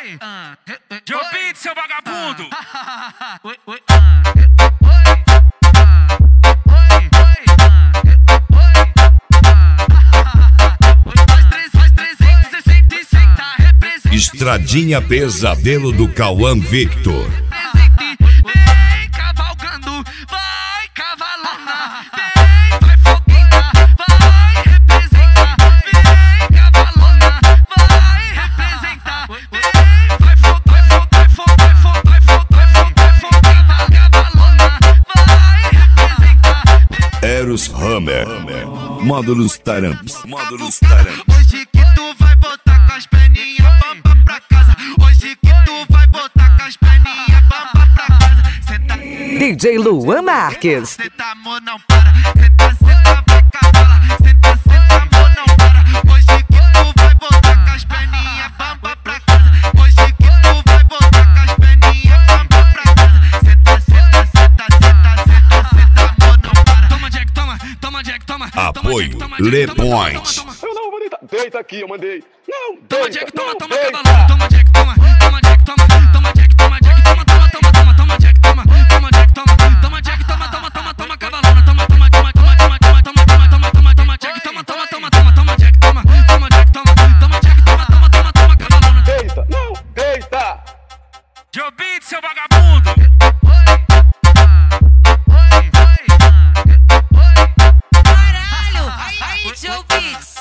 Joe Beat, seu vagabundo! Estradinha Pesadelo do Cauã Victor. Vem cavalgando, vai cavalona, vem, vai foguinha, vai representar, vem cavalona, vai representar, vem, vai cavalona, vai representar. Eros Hammer, módulos taramps. Hoje que tu vai botar com as perninhas bamba pra casa. Hoje que tu vai botar com as perninhas bamba pra casa. Senta, DJ Luan Marques. senta, amor, não para. Senta, senta, vai cavala. Senta, senta, amor, não para. Hoje que tu vai botar com as perninhas bamba pra casa. Hoje que tu vai botar com as perninhas bamba pra casa. Senta, senta, senta, senta, senta, senta, amor, não para. Toma Jack, toma Jack, toma. Apoio Le Point. Eu não vou deitar. Deita aqui, eu mandei. Não, Toma deita, Jack, toma, não, toma, deita. cavalão. Toma Jack, toma Jack, toma. Toma Jack, toma Jack, toma, toma, toma, toma, toma Jack, toma Jack, toma. Toma Jack, toma, cavalona. Toma, toma, toma, toma, toma, toma, toma, toma, toma, toma Jack, toma, toma, toma, toma, toma Jack, toma Jack, toma Jack, toma, toma, toma, toma, cavalona. Deita, não, deita. Joe Beat, seu vagabundo! Caralho! Aí, Joe Beats!